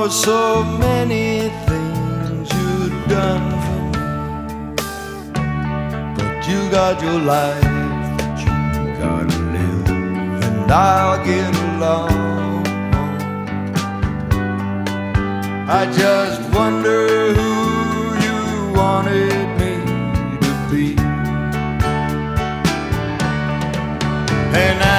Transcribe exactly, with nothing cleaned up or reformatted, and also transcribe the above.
know so many things you've done for me, but you got your life that you gotta live, and I'll get along. I just wonder who you wanted me to be. And